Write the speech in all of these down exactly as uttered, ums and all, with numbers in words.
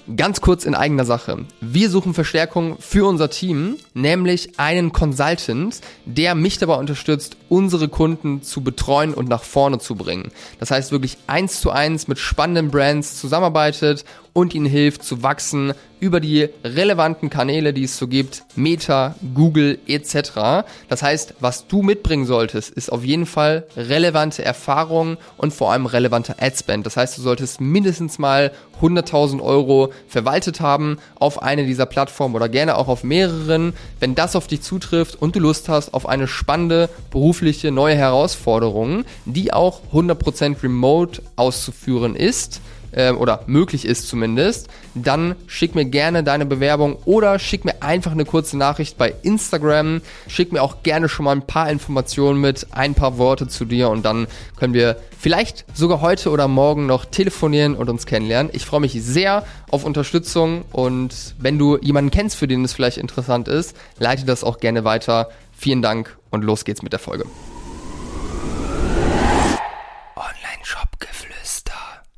Ganz kurz in eigener Sache. Wir suchen Verstärkung für unser Team, nämlich einen Consultant, der mich dabei unterstützt, unsere Kunden zu betreuen und nach vorne zu bringen. Das heißt wirklich eins zu eins mit spannenden Brands zusammenarbeitet und ihnen hilft zu wachsen über die relevanten Kanäle, die es so gibt, Meta, Google et cetera. Das heißt, was du mitbringen solltest, ist auf jeden Fall relevante Erfahrung und vor allem relevanter Adspend. Das heißt, du solltest mindestens mal hunderttausend Euro verwaltet haben auf eine dieser Plattformen oder gerne auch auf mehreren. Wenn das auf dich zutrifft und du Lust hast auf eine spannende berufliche neue Herausforderung, die auch hundert Prozent remote auszuführen ist, oder möglich ist zumindest, dann schick mir gerne deine Bewerbung oder schick mir einfach eine kurze Nachricht bei Instagram. Schick mir auch gerne schon mal ein paar Informationen mit, ein paar Worte zu dir und dann können wir vielleicht sogar heute oder morgen noch telefonieren und uns kennenlernen. Ich freue mich sehr auf Unterstützung und wenn du jemanden kennst, für den es vielleicht interessant ist, leite das auch gerne weiter. Vielen Dank und los geht's mit der Folge. Online-Shop-Geflüster.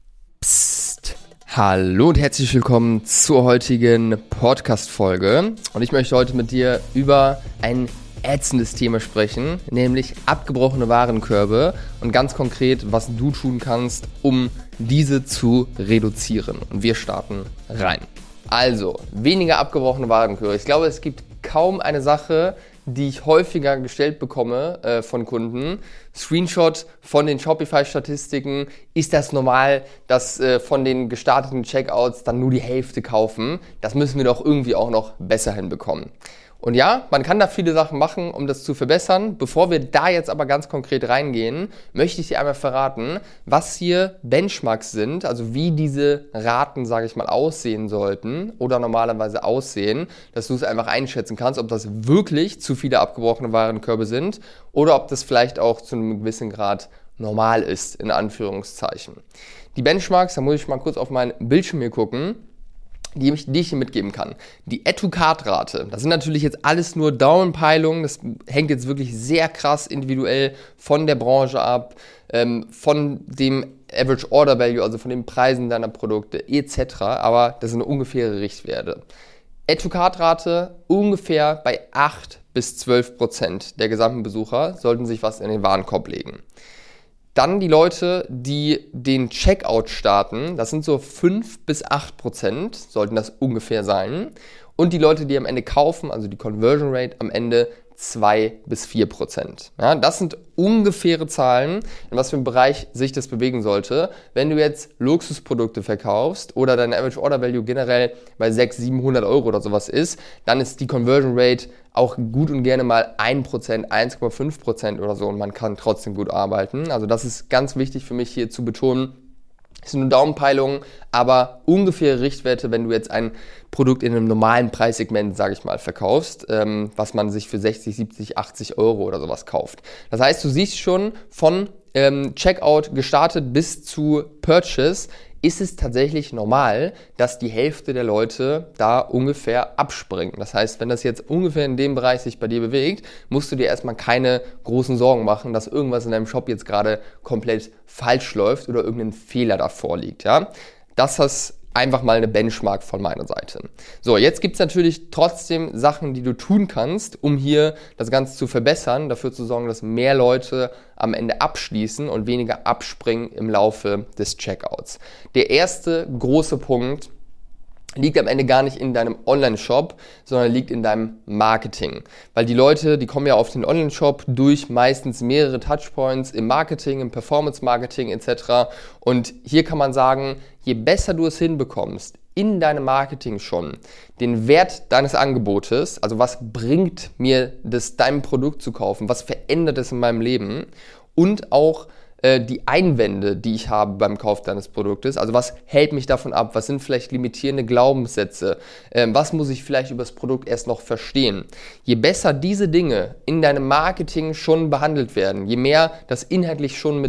Hallo und herzlich willkommen zur heutigen Podcast-Folge und ich möchte heute mit dir über ein ätzendes Thema sprechen, nämlich abgebrochene Warenkörbe und ganz konkret, was du tun kannst, um diese zu reduzieren. Und wir starten rein. Also, weniger abgebrochene Warenkörbe. Ich glaube, es gibt kaum eine Sache, die ich häufiger gestellt bekomme äh, von Kunden. Screenshot von den Shopify-Statistiken. Ist das normal, dass äh, von den gestarteten Checkouts dann nur die Hälfte kaufen? Das müssen wir doch irgendwie auch noch besser hinbekommen. Und ja, man kann da viele Sachen machen, um das zu verbessern. Bevor wir da jetzt aber ganz konkret reingehen, möchte ich dir einmal verraten, was hier Benchmarks sind, also wie diese Raten, sage ich mal, aussehen sollten oder normalerweise aussehen, dass du es einfach einschätzen kannst, ob das wirklich zu viele abgebrochene Warenkörbe sind oder ob das vielleicht auch zu einem gewissen Grad normal ist, in Anführungszeichen. Die Benchmarks, da muss ich mal kurz auf meinen Bildschirm hier gucken, die ich, die ich hier mitgeben kann. Die Add-to-Cart-Rate, das sind natürlich jetzt alles nur Daumenpeilungen, das hängt jetzt wirklich sehr krass individuell von der Branche ab, ähm, von dem Average Order Value, also von den Preisen deiner Produkte et cetera, aber das sind ungefähre Richtwerte. Add-to-Cart-Rate ungefähr bei acht bis zwölf Prozent der gesamten Besucher sollten sich was in den Warenkorb legen. Dann die Leute, die den Checkout starten, das sind so fünf bis acht Prozent, sollten das ungefähr sein. Und die Leute, die am Ende kaufen, also die Conversion Rate am Ende zwei bis vier Prozent. Ja, das sind ungefähre Zahlen, in was für einem Bereich sich das bewegen sollte. Wenn du jetzt Luxusprodukte verkaufst oder dein Average Order Value generell bei sechshundert, siebenhundert Euro oder sowas ist, dann ist die Conversion Rate auch gut und gerne mal ein Prozent, eins Komma fünf Prozent oder so und man kann trotzdem gut arbeiten. Also das ist ganz wichtig für mich hier zu betonen. Das sind nur Daumenpeilungen, aber ungefähre Richtwerte, wenn du jetzt ein Produkt in einem normalen Preissegment, sage ich mal, verkaufst, ähm, was man sich für sechzig, siebzig, achtzig Euro oder sowas kauft. Das heißt, du siehst schon von ähm, Checkout gestartet bis zu Purchase, ist es tatsächlich normal, dass die Hälfte der Leute da ungefähr abspringen. Das heißt, wenn das jetzt ungefähr in dem Bereich sich bei dir bewegt, musst du dir erstmal keine großen Sorgen machen, dass irgendwas in deinem Shop jetzt gerade komplett falsch läuft oder irgendein Fehler davor liegt. Ja? Das ist einfach mal eine Benchmark von meiner Seite. So, jetzt gibt es natürlich trotzdem Sachen, die du tun kannst, um hier das Ganze zu verbessern, dafür zu sorgen, dass mehr Leute am Ende abschließen und weniger abspringen im Laufe des Checkouts. Der erste große Punkt liegt am Ende gar nicht in deinem Online-Shop, sondern liegt in deinem Marketing. Weil die Leute, die kommen ja auf den Online-Shop durch meistens mehrere Touchpoints im Marketing, im Performance-Marketing et cetera. Und hier kann man sagen, je besser du es hinbekommst, in deinem Marketing schon den Wert deines Angebotes, also was bringt mir das, dein Produkt zu kaufen, was verändert es in meinem Leben und auch die Einwände, die ich habe beim Kauf deines Produktes, also was hält mich davon ab, was sind vielleicht limitierende Glaubenssätze, ähm, was muss ich vielleicht über das Produkt erst noch verstehen. Je besser diese Dinge in deinem Marketing schon behandelt werden, je mehr das inhaltlich schon mit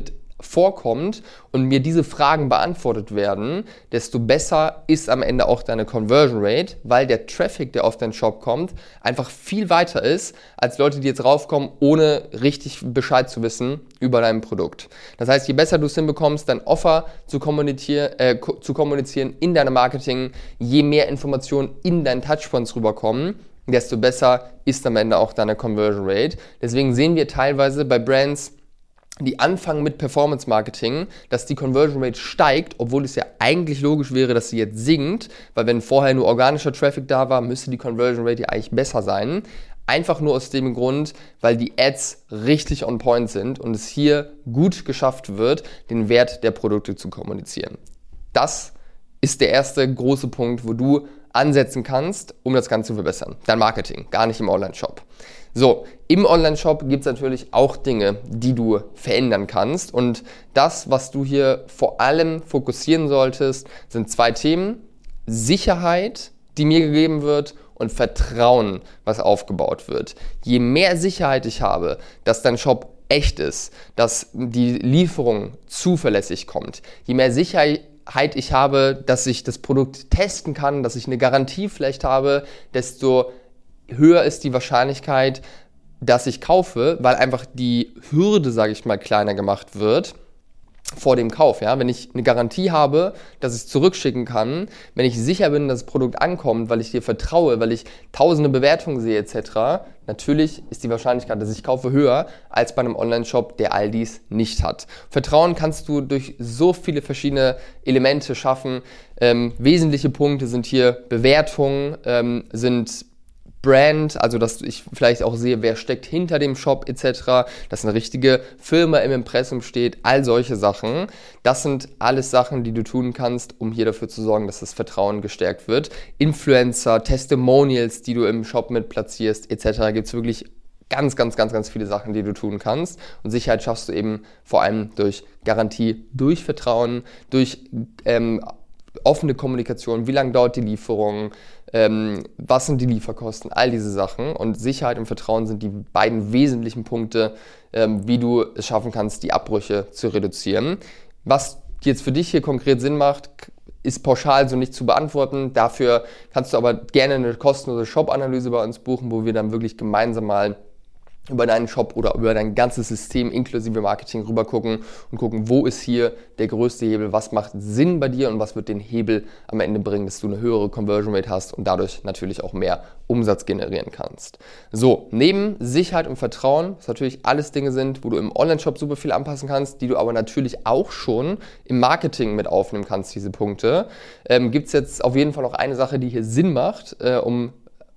vorkommt und mir diese Fragen beantwortet werden, desto besser ist am Ende auch deine Conversion Rate, weil der Traffic, der auf deinen Shop kommt, einfach viel weiter ist als Leute, die jetzt raufkommen, ohne richtig Bescheid zu wissen über dein Produkt. Das heißt, je besser du es hinbekommst, dein Offer zu kommunizieren, äh, zu kommunizieren in deinem Marketing, je mehr Informationen in deinen Touchpoints rüberkommen, desto besser ist am Ende auch deine Conversion Rate. Deswegen sehen wir teilweise bei Brands, die anfangen mit Performance Marketing, dass die Conversion Rate steigt, obwohl es ja eigentlich logisch wäre, dass sie jetzt sinkt, weil wenn vorher nur organischer Traffic da war, müsste die Conversion Rate ja eigentlich besser sein. Einfach nur aus dem Grund, weil die Ads richtig on point sind und es hier gut geschafft wird, den Wert der Produkte zu kommunizieren. Das ist der erste große Punkt, wo du ansetzen kannst, um das Ganze zu verbessern. Dein Marketing, gar nicht im Online-Shop. So, im Online-Shop gibt es natürlich auch Dinge, die du verändern kannst. Und das, was du hier vor allem fokussieren solltest, sind zwei Themen. Sicherheit, die mir gegeben wird, und Vertrauen, was aufgebaut wird. Je mehr Sicherheit ich habe, dass dein Shop echt ist, dass die Lieferung zuverlässig kommt, je mehr Sicherheit ich habe, dass ich das Produkt testen kann, dass ich eine Garantie vielleicht habe, desto höher ist die Wahrscheinlichkeit, dass ich kaufe, weil einfach die Hürde, sage ich mal, kleiner gemacht wird vor dem Kauf. Ja? Wenn ich eine Garantie habe, dass ich es zurückschicken kann, wenn ich sicher bin, dass das Produkt ankommt, weil ich dir vertraue, weil ich tausende Bewertungen sehe et cetera, natürlich ist die Wahrscheinlichkeit, dass ich kaufe, höher als bei einem Online-Shop, der all dies nicht hat. Vertrauen kannst du durch so viele verschiedene Elemente schaffen. Ähm, wesentliche Punkte sind hier Bewertungen, ähm, sind Brand, also dass ich vielleicht auch sehe, wer steckt hinter dem Shop et cetera, dass eine richtige Firma im Impressum steht, all solche Sachen. Das sind alles Sachen, die du tun kannst, um hier dafür zu sorgen, dass das Vertrauen gestärkt wird. Influencer, Testimonials, die du im Shop mit platzierst et cetera, gibt es wirklich ganz, ganz, ganz, ganz viele Sachen, die du tun kannst. Und Sicherheit schaffst du eben vor allem durch Garantie, durch Vertrauen, durch ähm, offene Kommunikation, wie lange dauert die Lieferung, ähm, was sind die Lieferkosten, all diese Sachen. Und Sicherheit und Vertrauen sind die beiden wesentlichen Punkte, ähm, wie du es schaffen kannst, die Abbrüche zu reduzieren. Was jetzt für dich hier konkret Sinn macht, ist pauschal so nicht zu beantworten. Dafür kannst du aber gerne eine kostenlose Shop-Analyse bei uns buchen, wo wir dann wirklich gemeinsam mal über deinen Shop oder über dein ganzes System inklusive Marketing rüber gucken und gucken, wo ist hier der größte Hebel, was macht Sinn bei dir und was wird den Hebel am Ende bringen, dass du eine höhere Conversion Rate hast und dadurch natürlich auch mehr Umsatz generieren kannst. So, neben Sicherheit und Vertrauen, was natürlich alles Dinge sind, wo du im Online-Shop super viel anpassen kannst, die du aber natürlich auch schon im Marketing mit aufnehmen kannst, diese Punkte, ähm, gibt es jetzt auf jeden Fall noch eine Sache, die hier Sinn macht, äh, um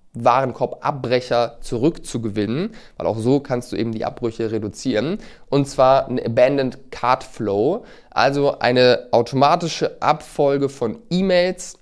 Warenkorbabbrecher zurückzugewinnen, weil auch so kannst du eben die Abbrüche reduzieren. Und zwar ein Abandoned Cart Flow, also eine automatische Abfolge von E-Mails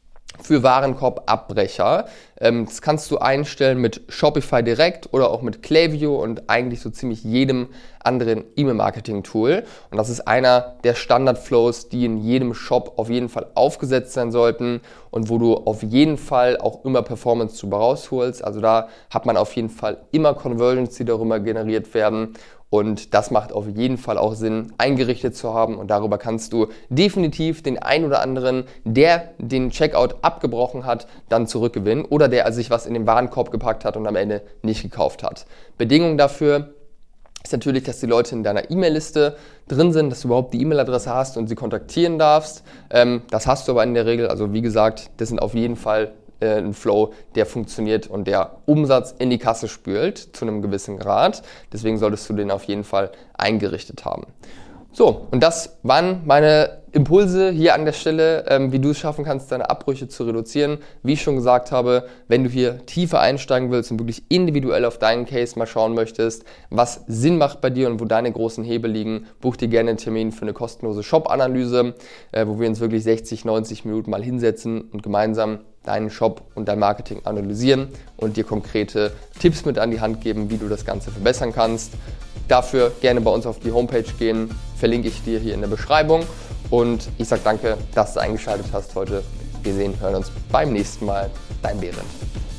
für Warenkorbabbrecher. Das kannst du einstellen mit Shopify Direct oder auch mit Klaviyo und eigentlich so ziemlich jedem anderen E-Mail-Marketing-Tool. Und das ist einer der Standard-Flows, die in jedem Shop auf jeden Fall aufgesetzt sein sollten und wo du auf jeden Fall auch immer Performance zu rausholst. Also da hat man auf jeden Fall immer Conversions, die darüber generiert werden. Und das macht auf jeden Fall auch Sinn, eingerichtet zu haben. Und darüber kannst du definitiv den einen oder anderen, der den Checkout abgebrochen hat, dann zurückgewinnen. Oder der sich was in den Warenkorb gepackt hat und am Ende nicht gekauft hat. Bedingung dafür ist natürlich, dass die Leute in deiner E-Mail-Liste drin sind, dass du überhaupt die E-Mail-Adresse hast und sie kontaktieren darfst. Ähm, das hast du aber in der Regel. Also wie gesagt, das sind auf jeden Fall ein Flow, der funktioniert und der Umsatz in die Kasse spült zu einem gewissen Grad. Deswegen solltest du den auf jeden Fall eingerichtet haben. So, und das waren meine Impulse hier an der Stelle, ähm, wie du es schaffen kannst, deine Abbrüche zu reduzieren. Wie ich schon gesagt habe, wenn du hier tiefer einsteigen willst und wirklich individuell auf deinen Case mal schauen möchtest, was Sinn macht bei dir und wo deine großen Hebel liegen, buch dir gerne einen Termin für eine kostenlose Shop-Analyse, äh, wo wir uns wirklich sechzig, neunzig Minuten mal hinsetzen und gemeinsam deinen Shop und dein Marketing analysieren und dir konkrete Tipps mit an die Hand geben, wie du das Ganze verbessern kannst. Dafür gerne bei uns auf die Homepage gehen, verlinke ich dir hier in der Beschreibung. Und ich sage danke, dass du eingeschaltet hast heute. Wir sehen, hören uns beim nächsten Mal. Dein Behrendt.